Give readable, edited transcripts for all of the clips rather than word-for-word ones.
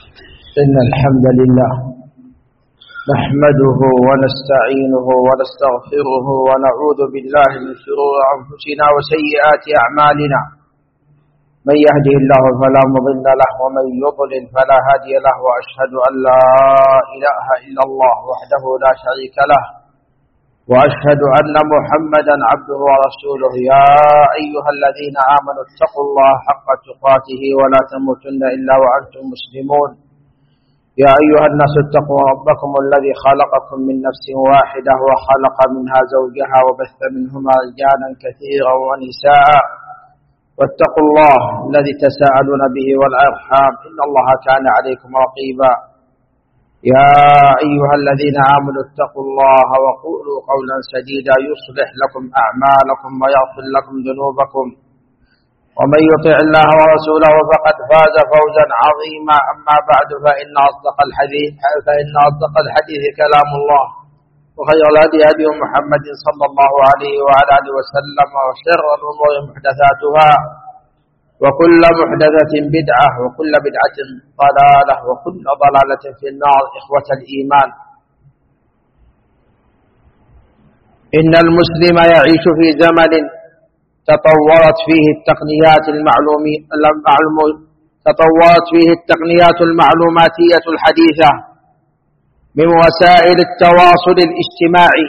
إن الحمد لله نحمده ونستعينه ونستغفره ونعوذ بالله من شرور أنفسنا وسيئات أعمالنا. من يهده الله فلا مضل له ومن يضلل فلا هادي له، وأشهد أن لا إله إلا الله وحده لا شريك له، وأشهد أن محمدا عبده ورسوله. يا أيها الذين آمنوا اتقوا الله حق تقاته ولا تموتن إلا وأنتم مسلمون. يا أيها الناس اتقوا ربكم الذي خلقكم من نفس واحدة وخلق منها زوجها وبث منهما رجالا كثيرا ونساء، واتقوا الله الذي تساءلون به والأرحام إن الله كان عليكم رقيبا. يا أيها الذين آمنوا اتقوا الله وقولوا قولا سديدا يصلح لكم أعمالكم ويغفر لكم ذنوبكم، ومن يطع الله ورسوله فقد فاز فوزا عظيما. أما بعد فإن أصدق الحديث كلام الله، وخير الهدي هدي محمد صلى الله عليه وعلى آله وسلم، وشر الأمور محدثاتها، وكل محدثة بدعة، وكل بدعة ضلالة، وكل ضلالة في النار. إخوة الإيمان، إن المسلم يعيش في زمن تطورت فيه التقنيات المعلوماتية الحديثة من وسائل التواصل الاجتماعي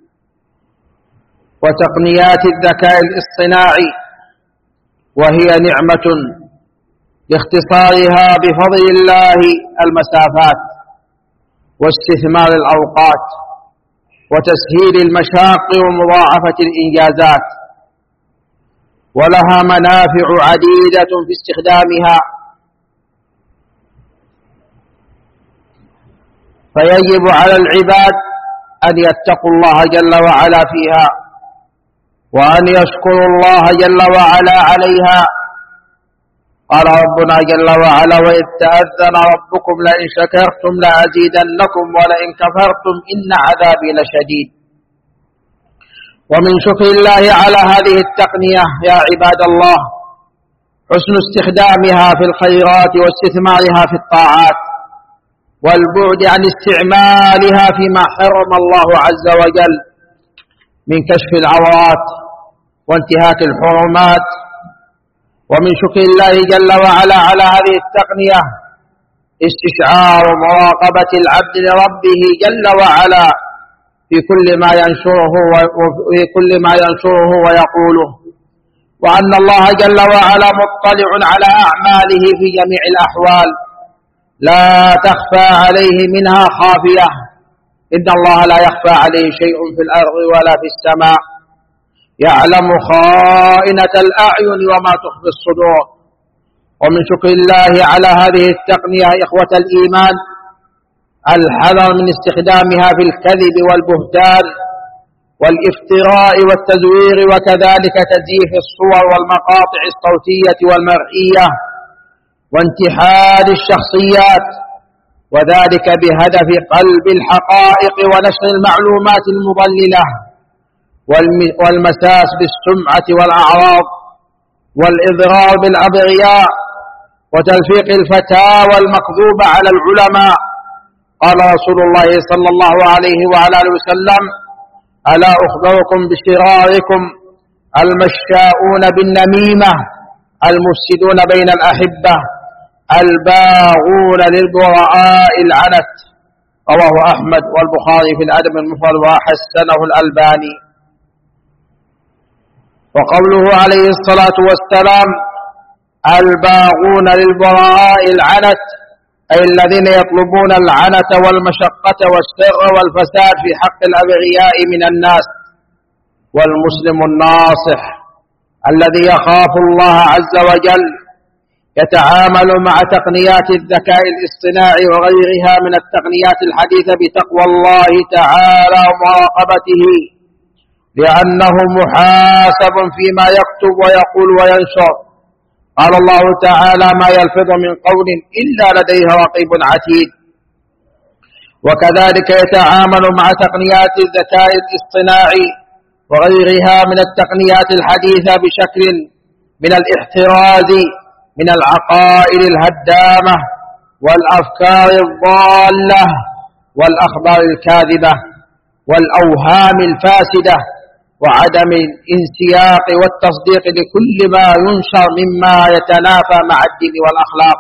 وتقنيات الذكاء الاصطناعي، وهي نعمة لاختصارها بفضل الله المسافات واستثمار الأوقات وتسهيل المشاق ومضاعفة الإنجازات، ولها منافع عديدة في استخدامها، فيجب على العباد أن يتقوا الله جل وعلا فيها، وأن يشكروا الله جل وعلا عليها. قال ربنا جل وعلا: وإذ تأذن ربكم لئن شكرتم لأزيدنكم ولئن كفرتم إن عذابي لشديد. ومن شكر الله على هذه التقنية يا عباد الله حسن استخدامها في الخيرات واستثمارها في الطاعات، والبعد عن استعمالها فيما حرم الله عز وجل من كشف العورات وانتهاك الحرمات. ومن شكر الله جل وعلا على هذه التقنية استشعار مراقبة العبد لربه جل وعلا في كل ما ينشره ويقوله، وأن الله جل وعلا مطلع على أعماله في جميع الأحوال لا تخفى عليه منها خافية. إن الله لا يخفى عليه شيء في الأرض ولا في السماء، يعلم خائنة الأعين وما تخفي الصدور. ومن شكر الله على هذه التقنية إخوة الإيمان الحذر من استخدامها في الكذب والبهتان والافتراء والتزوير، وكذلك تزييف الصور والمقاطع الصوتية والمرئية وانتحال الشخصيات، وذلك بهدف قلب الحقائق ونشر المعلومات المضللة والمساس بالسمعة والأعراض والإضرار بالأبرياء وتلفيق الفتاوى المكذوبة على العلماء. قال رسول الله صلى الله عليه وعلى آله وسلم: ألا أخبركم بشراركم المشاؤون بالنميمة المفسدون بين الأحبة الباغون للبراء العنت. رواه أحمد والبخاري في الأدب المفرد وحسنه الألباني. وقوله عليه الصلاة والسلام الباغون للبراء العنت، أي الذين يطلبون العنة والمشقة والشر والفساد في حق الأبرياء من الناس. والمسلم الناصح الذي يخاف الله عز وجل يتعامل مع تقنيات الذكاء الاصطناعي وغيرها من التقنيات الحديثة بتقوى الله تعالى ومراقبته، لأنه محاسب فيما يكتب ويقول وينشر. قال الله تعالى: ما يلفظ من قول إلا لديه رقيب عتيد. وكذلك يتعامل مع تقنيات الذكاء الاصطناعي وغيرها من التقنيات الحديثة بشكل من الاحتراز من العقائد الهدامة والأفكار الضالة والأخبار الكاذبة والأوهام الفاسدة وعدم الانسياق والتصديق لكل ما ينشر مما يتنافى مع الدين والأخلاق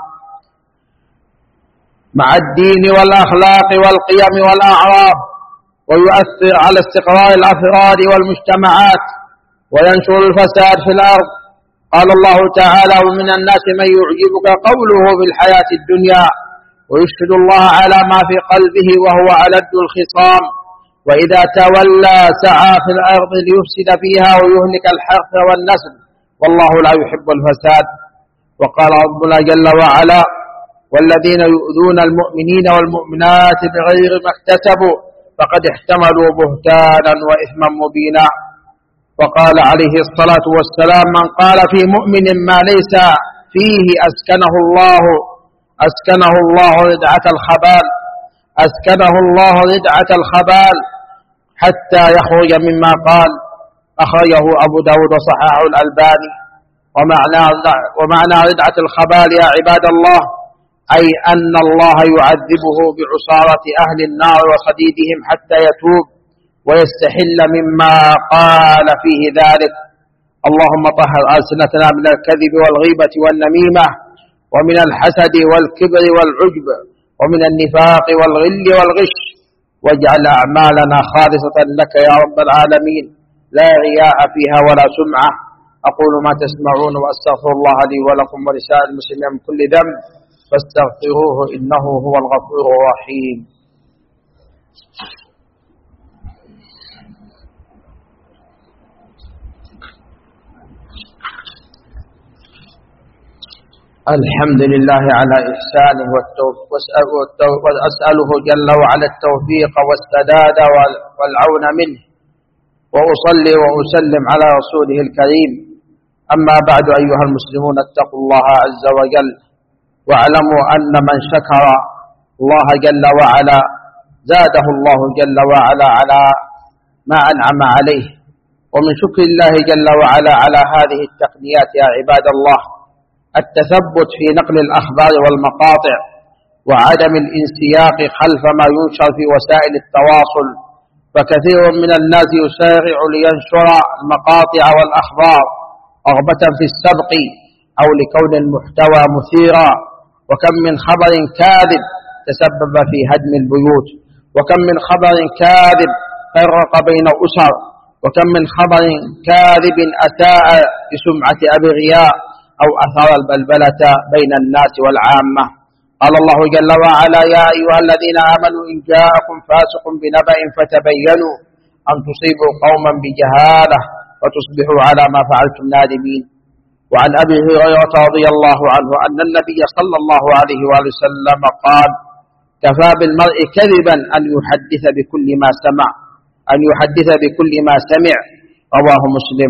والقيم والأعراف، ويؤثر على استقرار الأفراد والمجتمعات وينشر الفساد في الأرض. قال الله تعالى: ومن الناس من يعجبك قوله في الحياة الدنيا ويشهد الله على ما في قلبه وهو ألد الخصام وإذا تولى سعى في الأرض ليفسد فيها ويهلك الحرث والنسل والله لا يحب الفساد. وقال ربنا جل وعلا: والذين يؤذون المؤمنين والمؤمنات بغير ما اكتسبوا فقد احتملوا بهتانا وإثما مبينا. وقال عليه الصلاة والسلام: من قال في مؤمن ما ليس فيه أسكنه الله ردعة الخبال حتى يخرج مما قال. أخرجه أبو داود وصححه الألباني. ومعنى ردعة الخبال يا عباد الله أي أن الله يعذبه بعصارة أهل النار وصديدهم حتى يتوب ويستحل مما قال فيه ذلك. اللهم طهر ألسنتنا من الكذب والغيبة والنميمة ومن الحسد والكبر والعجب ومن النفاق والغل والغش، واجعل أعمالنا خالصة لك يا رب العالمين لا رياء فيها ولا سمعة. أقول ما تسمعون وأستغفر الله لي ولكم ولسائر المسلمين من كل ذنب فاستغفروه إنه هو الغفور الرحيم. الحمد لله على إحسانه وأسأله جل وعلا التوفيق والسداد والعون منه، وأصلي وأسلم على رسوله الكريم. أما بعد أيها المسلمون اتقوا الله عز وجل واعلموا أن من شكر الله جل وعلا زاده الله جل وعلا على ما أنعم عليه. ومن شكر الله جل وعلا على هذه التقنيات يا عباد الله التثبت في نقل الأخبار والمقاطع وعدم الانسياق خلف ما ينشر في وسائل التواصل، فكثير من الناس يسارع لينشر المقاطع والأخبار رغبة في السبق أو لكون المحتوى مثيرا. وكم من خبر كاذب تسبب في هدم البيوت، وكم من خبر كاذب فرق بين أسر، وكم من خبر كاذب أساء لسمعة أبرياء أو أثار البلبلة بين الناس والعامة. قال الله جل وعلا: يا أيها الذين آمنوا إن جاءكم فاسق بنبأ فتبينوا أن تصيبوا قوما بجهالة فتصبحوا على ما فعلتم نادمين. وعن أبي هريرة رضي الله عنه أن النبي صلى الله عليه وآله وسلم قال: كفى بالمرء كذبا أن يحدث بكل ما سمع. رواه مسلم.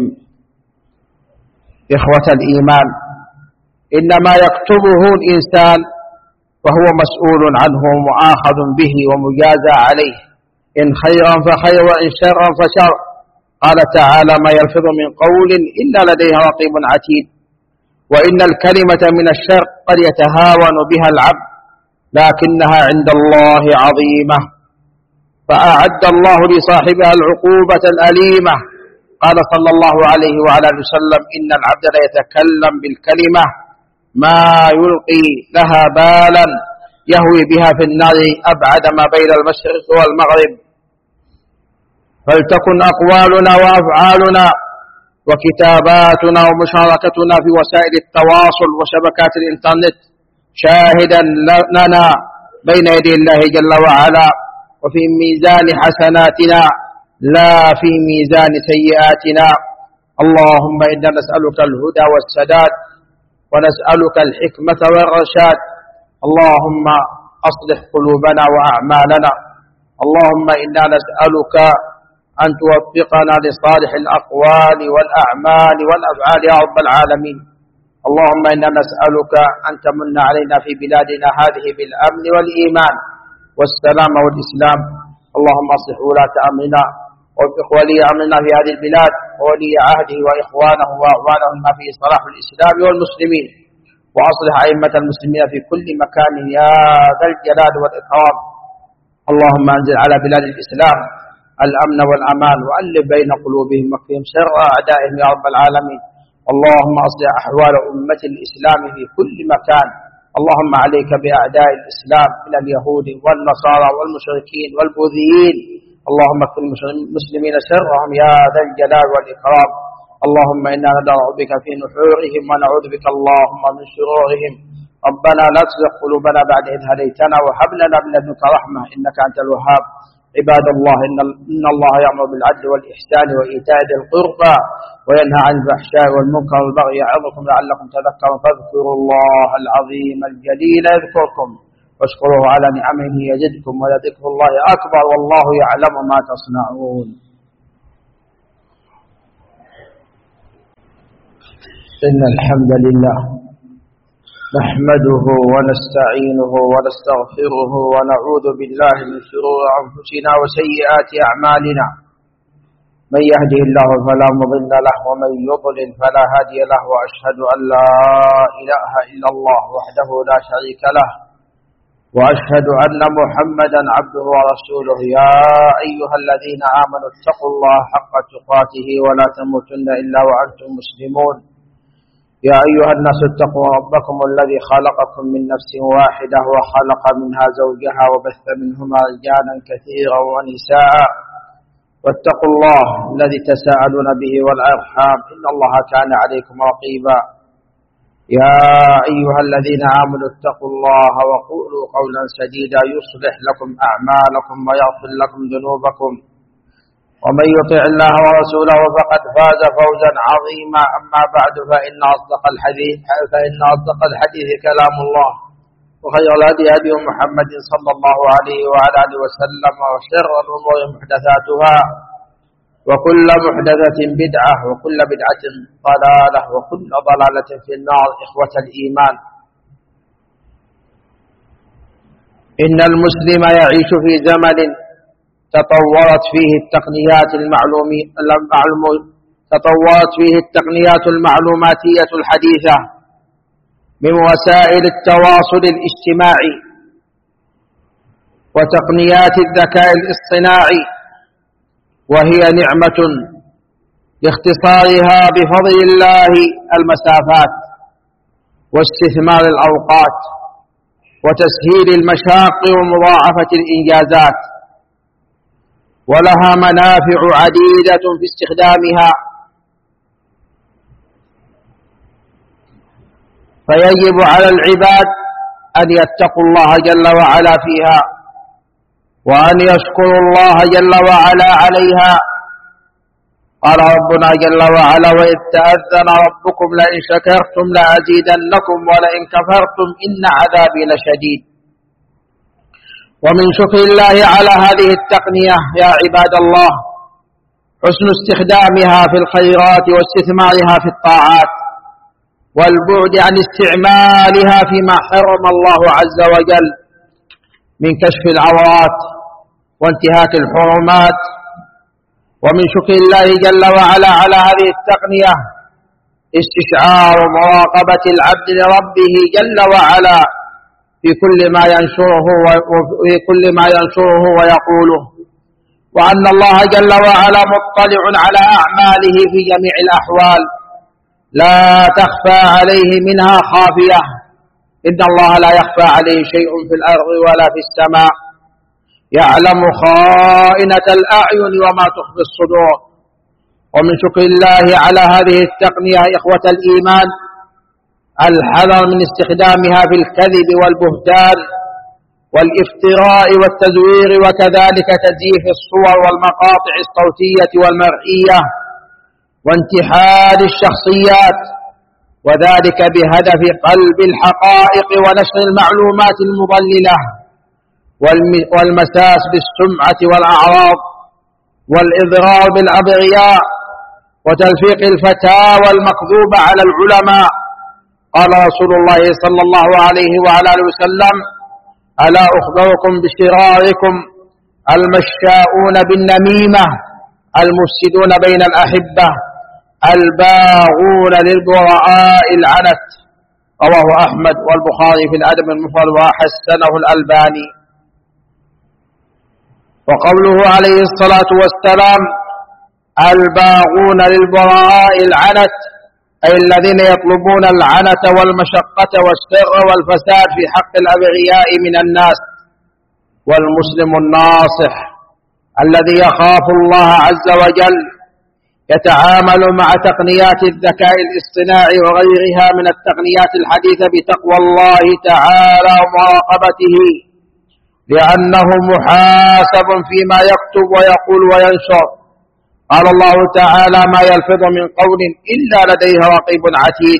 إخوة الإيمان، إنما يكتبه الإنسان وهو مسؤول عنه مؤاخذ به ومجازى عليه، إن خيرا فخير وإن شرا فشر. قال تعالى: ما يلفظ من قول إلا لديه رقيب عتيد. وإن الكلمة من الشر قد يتهاون بها العبد لكنها عند الله عظيمة، فأعد الله لصاحبها العقوبة الأليمة. قال صلى الله عليه وعلى آله وسلم: إن العبد ليتكلم بالكلمة ما يلقي لها بالا يهوي بها في النار أبعد ما بين المشرق والمغرب. فلتكن أقوالنا وأفعالنا وكتاباتنا ومشاركتنا في وسائل التواصل وشبكات الإنترنت شاهدا لنا بين يدي الله جل وعلا وفي ميزان حسناتنا لا في ميزان سيئاتنا. اللهم إنا نسألك الهدى والسداد ونسألك الحكمة والرشاد. اللهم أصلح قلوبنا وأعمالنا. اللهم إنا نسألك أن توفقنا لصالح الأقوال والأعمال والأفعال يا رب العالمين. اللهم إنا نسألك أن تمن علينا في بلادنا هذه بالأمن والإيمان والسلام والإسلام. اللهم أصلح ولاة أمرنا ووفق ولي أمرنا في هذه البلاد وولي عهده وإخوانه وأعوانه ما فيه صلاح الإسلام والمسلمين. وأصلح أئمة المسلمين في كل مكان يا ذا الجلال والإكرام. اللهم أنزل على بلاد الإسلام الأمن والأمان وألف بين قلوبهم واكفهم شر أعدائهم يا رب العالمين. اللهم أصلح أحوال أمة الإسلام في كل مكان. اللهم عليك بأعداء الإسلام من اليهود والنصارى والمشركين والبوذيين. اللهم اكفِ المسلمين شرهم يا ذا الجلال والإكرام. اللهم إنا ندرأ بك في نحورهم ونعوذ بك اللهم من شرورهم. ربنا لا تزغ قلوبنا بعد إذ هديتنا وهب لنا من لدنك رحمة إنك أنت الوهاب. عباد الله إن الله يأمر بالعدل والإحسان وإيتاء ذي القربى وينهى عن الفحشاء والمنكر والبغي يعظكم لعلكم تذكرون فاذكروا الله العظيم الجليل يذكركم واشكروه على نعمه يزدكم ولذكر الله أكبر والله يعلم ما تصنعون. إن الحمد لله نحمده ونستعينه ونستغفره ونعوذ بالله من شرور أنفسنا وسيئات أعمالنا. من يهده الله فلا مضل له ومن يضلل فلا هادي له وأشهد أن لا إله إلا الله وحده لا شريك له وأشهد أن محمدا عبده ورسوله. يا أيها الذين آمنوا اتقوا الله حق تقاته ولا تموتن إلا وأنتم مسلمون. يا أيها الناس اتقوا ربكم الذي خلقكم من نفس واحدة وخلق منها زوجها وبث منهما رجالا كثيرا ونساء واتقوا الله الذي تساءلون به والأرحام إن الله كان عليكم رقيبا. يا أيها الذين آمنوا اتقوا الله وقولوا قولا سديدا يصلح لكم أعمالكم ويغفر لكم ذنوبكم ومن يطع الله ورسوله فقد فاز فوزا عظيما. أما بعد فإن أصدق الحديث كلام الله وخير الهدي هدي محمد صلى الله عليه وعلى آله وسلم وشر الأمور محدثاتها وكل محدثة بدعة وكل بدعة ضلالة وكل ضلالة في النار. إخوة الإيمان، إن المسلم يعيش في زمن تطورت فيه التقنيات المعلوماتية الحديثة من وسائل التواصل الاجتماعي وتقنيات الذكاء الاصطناعي، وهي نعمة لاختصارها بفضل الله المسافات واستثمار الأوقات وتسهيل المشاق ومضاعفة الإنجازات، ولها منافع عديدة في استخدامها، فيجب على العباد أن يتقوا الله جل وعلا فيها وأن يشكروا الله جل وعلا عليها. قال ربنا جل وعلا: وإذ تأذن ربكم لئن شكرتم لأزيدنكم ولئن كفرتم إن عذابي لشديد. ومن شكر الله على هذه التقنية يا عباد الله حسن استخدامها في الخيرات واستثمارها في الطاعات، والبعد عن استعمالها فيما حرم الله عز وجل من كشف العورات وانتهاك الحرمات. ومن شكر الله جل وعلا على هذه التقنية استشعار مراقبة العبد لربه جل وعلا في كل ما ينشره ويقوله، وأن الله جل وعلا مطلع على أعماله في جميع الأحوال لا تخفى عليه منها خافية. إن الله لا يخفى عليه شيء في الأرض ولا في السماء، يعلم خائنة الأعين وما تخفي الصدور. ومن شكر الله على هذه التقنية إخوة الإيمان الحذر من استخدامها في الكذب والبهتان والافتراء والتزوير، وكذلك تزييف الصور والمقاطع الصوتية والمرئية وانتحال الشخصيات، وذلك بهدف قلب الحقائق ونشر المعلومات المضللة والمساس بالسمعة والأعراض والإضرار بالأبغياء وتلفيق الفتاوى المكذوبة على العلماء. قال رسول الله صلى الله عليه وعلى آله وسلم: ألا أخبركم بشراركم المشاؤون بالنميمة المفسدون بين الأحبة الباغون للبراء العنت. رواه أحمد والبخاري في الأدب المفرد وحسنه الألباني. وقوله عليه الصلاة والسلام: الباغون للبراء العنت، أي الذين يطلبون العنت والمشقة والشر والفساد في حق الأبغياء من الناس. والمسلم الناصح الذي يخاف الله عز وجل يتعامل مع تقنيات الذكاء الاصطناعي وغيرها من التقنيات الحديثة بتقوى الله تعالى ومراقبته، لأنه محاسب فيما يكتب ويقول وينشر. قال الله تعالى: ما يلفظ من قول إلا لديه رقيب عتيد.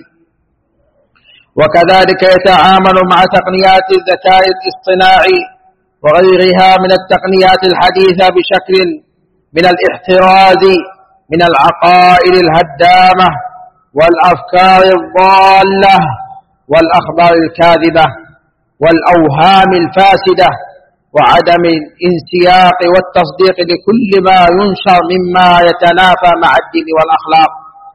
وكذلك يتعامل مع تقنيات الذكاء الاصطناعي وغيرها من التقنيات الحديثة بشكل من الاحتراز من العقائد الهدامة والأفكار الضالة والأخبار الكاذبة والأوهام الفاسدة، وعدم الانسياق والتصديق لكل ما ينشر مما يتنافى مع الدين والأخلاق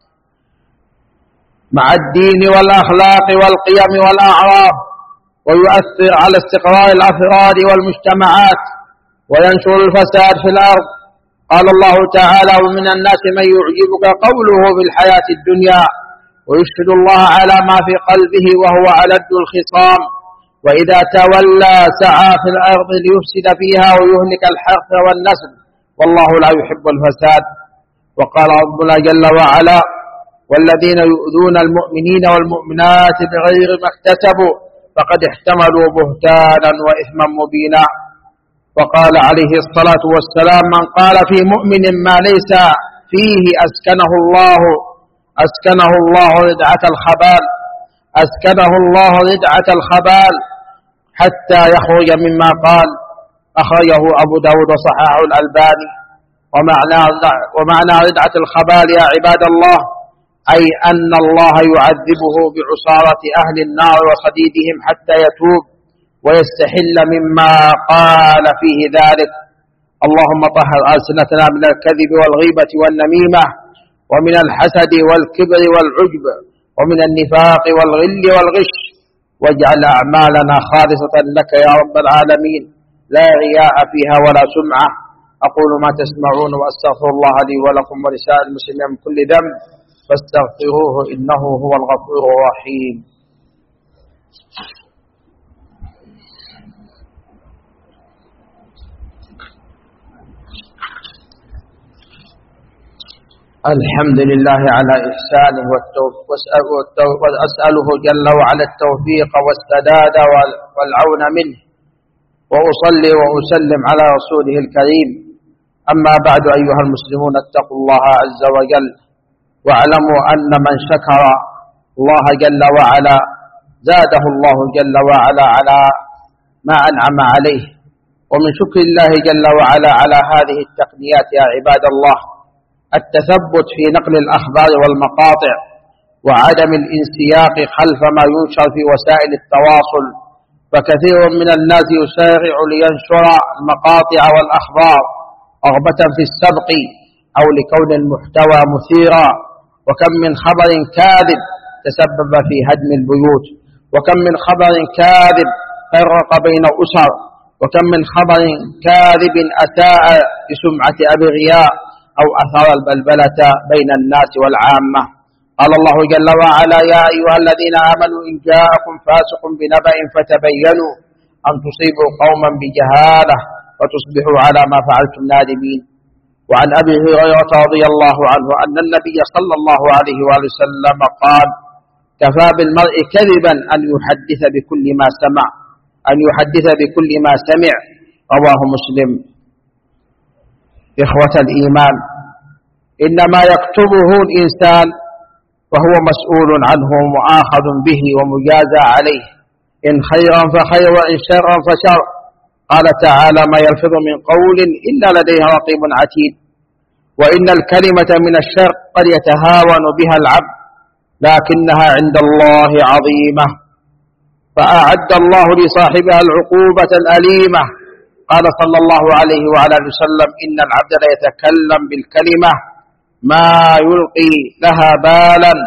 والقيم والأعراف، ويؤثر على استقرار الأفراد والمجتمعات وينشر الفساد في الأرض. قال الله تعالى: ومن الناس من يعجبك قوله في الحياة الدنيا ويشهد الله على ما في قلبه وهو ألد الخصام، وإذا تولى سعى في الأرض ليفسد فيها ويهلك الحرث والنسل والله لا يحب الفساد. وقال ربنا جل وعلا: والذين يؤذون المؤمنين والمؤمنات بغير ما اكتسبوا فقد احتملوا بهتانا وإثما مبينا. وقال عليه الصلاة والسلام: من قال في مؤمن ما ليس فيه أسكنه الله ردعة الخبال حتى يخرج مما قال. أخرجه أبو داود وصححه الألباني. ومعنى ردعة الخبال يا عباد الله أي أن الله يعذبه بعصارة أهل النار وصديدهم حتى يتوب ويستحل مما قال فيه ذلك. اللهم طهر ألسنتنا من الكذب والغيبة والنميمة ومن الحسد والكبر والعجب ومن النفاق والغل والغش، واجعل أعمالنا خالصة لك يا رب العالمين لا رياء فيها ولا سمعة. أقول ما تسمعون وأستغفر الله لي ولكم ولسائر المسلمين من كل ذنب فاستغفروه إنه هو الغفور الرحيم. الحمد لله على إحسانه وأسأله جل وعلا التوفيق والسداد والعون منه، وأصلي وأسلم على رسوله الكريم. أما بعد أيها المسلمون اتقوا الله عز وجل، واعلموا أن من شكر الله جل وعلا زاده الله جل وعلا على ما أنعم عليه. ومن شكر الله جل وعلا على هذه التقنيات يا عباد الله التثبت في نقل الأخبار والمقاطع وعدم الانسياق خلف ما ينشر في وسائل التواصل، فكثير من الناس يسارع لينشر المقاطع والأخبار رغبة في السبق أو لكون المحتوى مثيرا. وكم من خبر كاذب تسبب في هدم البيوت، وكم من خبر كاذب فرق بين أسر، وكم من خبر كاذب أساء لسمعة أبغياء أو أثار البلبلة بين الناس والعامة. قال الله جل وعلا: يا أيها الذين آمنوا إن جاءكم فاسق بنبأ فتبينوا أن تصيبوا قوما بجهالة فتصبحوا على ما فعلتم نادمين. وعن أبي هريرة رضي الله عنه أن النبي صلى الله عليه وآله وسلم قال: كفى بالمرء كذبا أن يحدث بكل ما سمع. رواه مسلم. إخوة الإيمان، إنما يكتبه الإنسان وهو مسؤول عنه مؤاخذ به ومجازى عليه، إن خيرا فخير وإن شرا فشر. قال تعالى: ما يلفظ من قول إلا لديه رقيب عتيد. وإن الكلمة من الشر قد يتهاون بها العبد لكنها عند الله عظيمة، فأعد الله لصاحبها العقوبة الأليمة. قال صلى الله عليه وعلى آله وسلم: إن العبد لا يتكلم بالكلمة ما يلقي لها بالا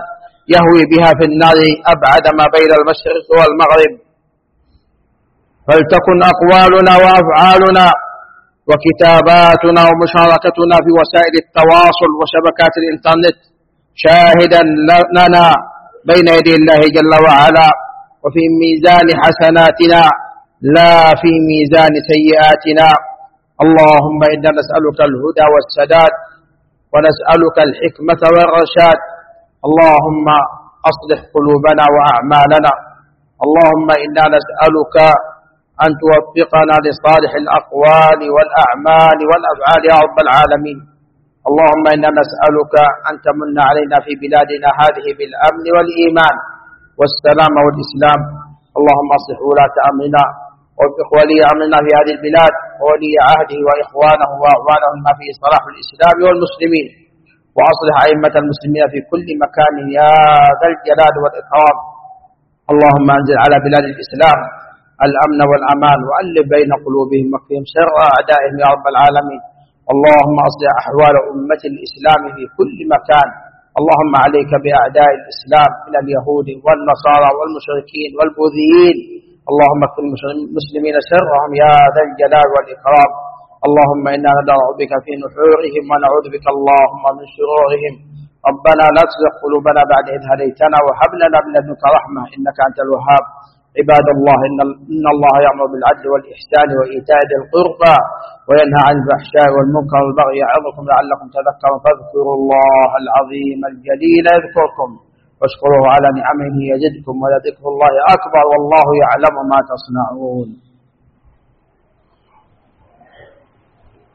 يهوي بها في النار أبعد ما بين المشرق والمغرب. فلتكن أقوالنا وأفعالنا وكتاباتنا ومشاركتنا في وسائل التواصل وشبكات الإنترنت شاهدا لنا بين يدي الله جل وعلا، وفي ميزان حسناتنا لا في ميزان سيئاتنا. اللهم إنا نسألك الهدى والسداد، ونسألك الحكمة والرشاد. اللهم أصلح قلوبنا وأعمالنا. اللهم إنا نسألك أن توفقنا لصالح الأقوال والأعمال والأفعال يا رب العالمين. اللهم إنا نسألك أن تمن علينا في بلادنا هذه بالأمن والإيمان والسلام والإسلام. اللهم أصلح ولاة أمرنا ووفق ولي أمرنا في هذه البلاد وولي عهده وإخوانه وأعوانه ما فيه صلاح الإسلام والمسلمين، وأصلح أئمة المسلمين في كل مكان يا ذا الجلال والإكرام. اللهم أنزل على بلاد الإسلام الأمن والأمان، وألف بين قلوبهم واكفهم شر أعدائهم يا رب العالمين. اللهم أصلح أحوال أمة الإسلام في كل مكان. اللهم عليك بأعداء الإسلام من اليهود والنصارى والمشركين والبوذيين. اللهم اكف المسلمين شرهم يا ذا الجلال والإكرام. اللهم إنا ندعو بك في نحورهم ونعوذ بك اللهم من شرورهم. ربنا لا تزغ قلوبنا بعد إذ هديتنا وهب لنا من لدنك رحمة إنك أنت الوهاب. عباد الله، إن الله يأمر بالعدل والإحسان وإيتاء ذي القربى وينهى عن الفحشاء والمنكر والبغي يعظكم لعلكم تذكرون. فاذكروا الله العظيم الجليل يذكركم واشكروه على نعمه يزدكم ولذكر الله أكبر والله يعلم ما تصنعون.